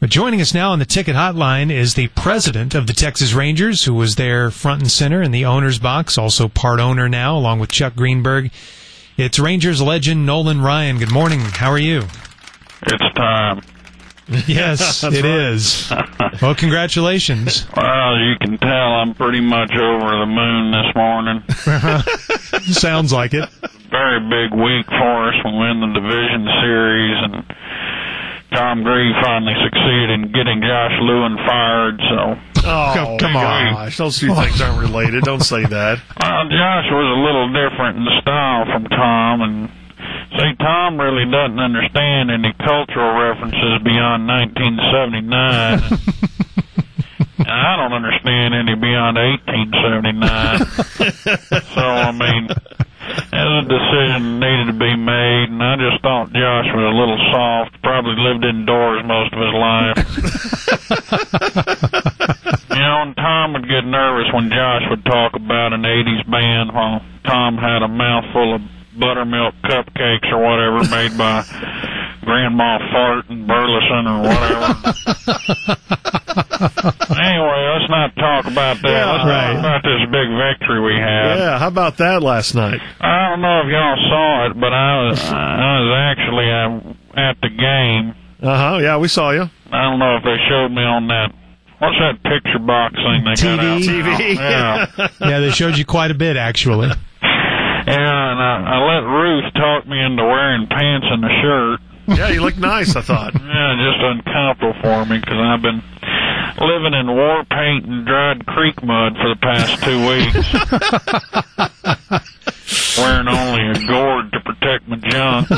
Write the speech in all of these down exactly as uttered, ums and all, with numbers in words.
But joining us now on the ticket hotline is the president of the Texas Rangers, who was there front and center in the owner's box, also part owner now, along with Chuck Greenberg. It's Rangers legend Nolan Ryan. Good morning. How are you? It's time. Yes, it right. is. Well, congratulations. Well, you can tell I'm pretty much over the moon this morning. Sounds like it. Very big week for us. We win the division series, and Tom Grieve finally succeeded in getting Josh Lewin fired, so... Oh, come, come on. Gosh, those two things aren't related. Don't say that. Well, Josh was a little different in the style from Tom, and... See, Tom really doesn't understand any cultural references beyond nineteen seventy-nine. And I don't understand any beyond eighteen seventy-nine. So, I mean, there's a decision needed to be made, and I just thought Josh was a little soft, probably lived indoors most of his life. You know, and Tom would get nervous when Josh would talk about an eighties band while Tom had a mouthful of buttermilk cupcakes or whatever made by Grandma Fart and Burleson or whatever. Anyway, let's not talk about that. Yeah, let's right. talk about this big victory we had. Yeah, how about that last night? I don't know if y'all saw it, but I was I was actually uh, at the game. Uh-huh, yeah, we saw you. I don't know if they showed me on that. What's that picture box thing they T V? got out? T V. Yeah. Yeah, they showed you quite a bit, actually. Yeah, and I, I let Ruth talk me into wearing pants and a shirt. Yeah, you look nice, I thought. Yeah, just uncomfortable for me because I've been living in war paint and dried creek mud for the past two weeks. Wearing only a gourd to protect my junk.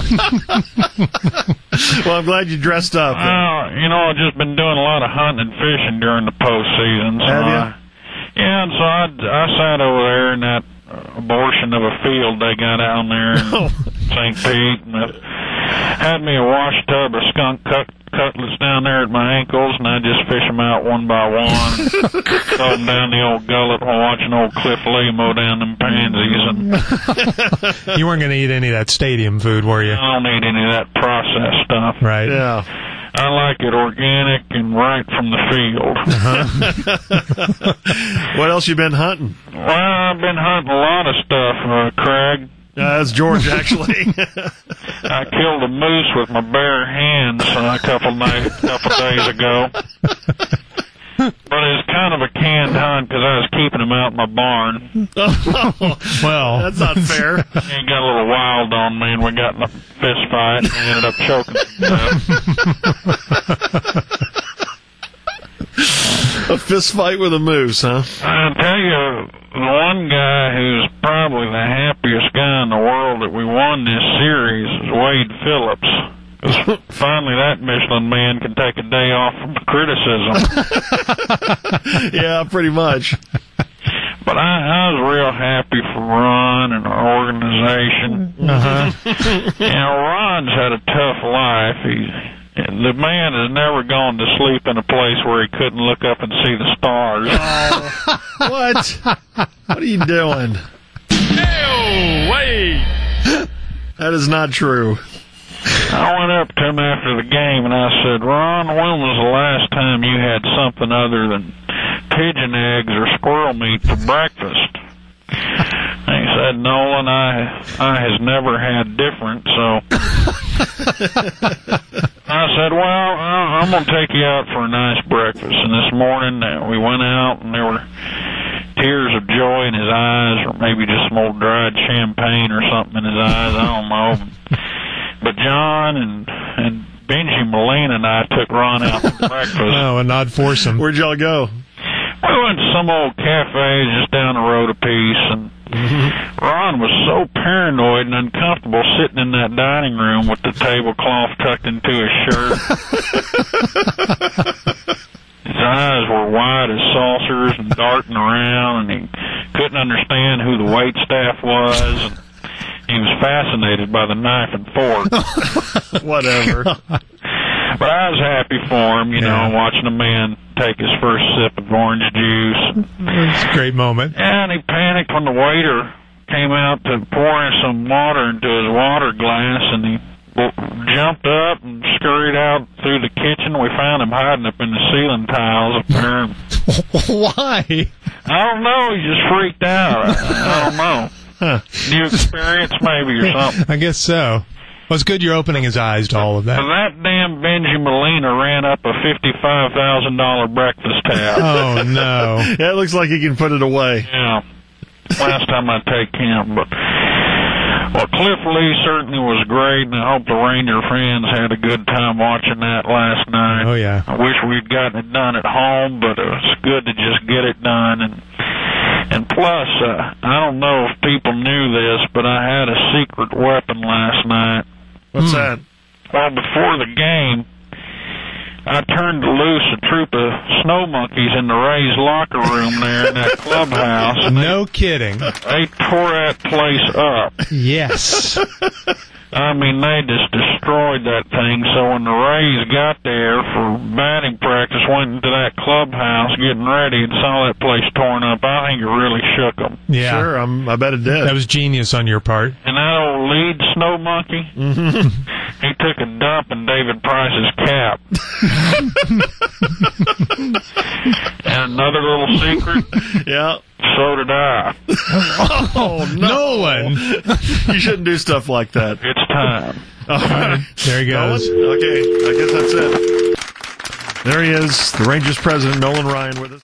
Well, I'm glad you dressed up. Well, you know, I've just been doing a lot of hunting and fishing during the postseason. So Have you? I, yeah, and so I, I sat over there in that abortion of a field they got down there in Oh. Saint Pete, and it had me a wash tub of skunk cut, cutlets down there at my ankles, and I just fish them out one by one, throw them down the old gullet while watching old Cliff Lee mow down them pansies. And You weren't going to eat any of that stadium food, were you? I don't need any of that processed stuff. Right. Yeah. I like it organic and right from the field. What else you been hunting? Well, I've been hunting a lot of stuff, uh, Craig. Uh, that's George, actually. I killed a moose with my bare hands uh, a couple nights, couple days ago. But it's kind of a canned hunt because I was keeping him out in my barn. Well, That's not fair. He got a little wild on me, and we got in a fist fight, and he ended up choking me. A fist fight with a moose, huh? I'll tell you, the one guy who's probably the happiest guy in the world that we won this series is Wade Phillips. 'Cause finally that Michelin man can take a day off from criticism. Yeah, pretty much. But I, I was real happy for Ron and our organization. uh-huh. You know, Ron's had a tough life. He, the man has never gone to sleep in a place where he couldn't look up and see the stars. Oh, what? What are you doing? Hey, wait! That is not true. I went up to him after the game and I said, Ron, when was the last time you had something other than pigeon eggs or squirrel meat for breakfast? And he said, Nolan, I I has never had different, so... I said, well, I'm going to take you out for a nice breakfast. And this morning uh, we went out and there were tears of joy in his eyes, or maybe just some old dried champagne or something in his eyes, I don't know. But John and and Benji Molina and I took Ron out for breakfast. Oh, a nod foursome. Where'd y'all go? We went to some old cafe just down the road a piece, and Ron was so paranoid and uncomfortable sitting in that dining room with the tablecloth tucked into his shirt. His eyes were wide as saucers and darting around, and he couldn't understand who the wait staff was. And he was fascinated by the knife and fork. Whatever. But I was happy for him, you know, Yeah. watching a man take his first sip of orange juice. It's a great moment. And he panicked when the waiter came out to pour in some water into his water glass, and he jumped up and scurried out through the kitchen. We found him hiding up in the ceiling tiles up there. Why? I don't know. He just freaked out. I, I don't know. Huh. New experience maybe or something. I guess so. Well, it's good you're opening his eyes to all of that. But that damn Benji Molina ran up a fifty-five thousand dollars breakfast tab. Oh, no. Yeah, it looks like he can put it away. Yeah. Last time I take him. But, well, Cliff Lee certainly was great, and I hope the Ranger fans had a good time watching that last night. Oh, yeah. I wish we'd gotten it done at home, but it was good to just get it done. And And plus, uh, I don't know if people knew this, but I had a secret weapon last night. What's Hmm. that? Well, before the game, I turned loose a troop of snow monkeys in the Rays locker room there in that clubhouse. And No kidding. they tore that place up. Yes. I mean, they just destroyed that thing. So when the Rays got there for batting practice, went into that clubhouse getting ready and saw that place torn up, I think it really shook them. Yeah. Sure, I'm, I bet it did. That was genius on your part. And that old lead snow monkey, he took a dump in David Price's cap. And another little secret, Yeah. so did I. Oh, no. Nolan. You shouldn't do stuff like that. It's time. All right. There he goes. Nolan? Okay, I guess that's it. There he is, the Rangers president, Nolan Ryan, with us.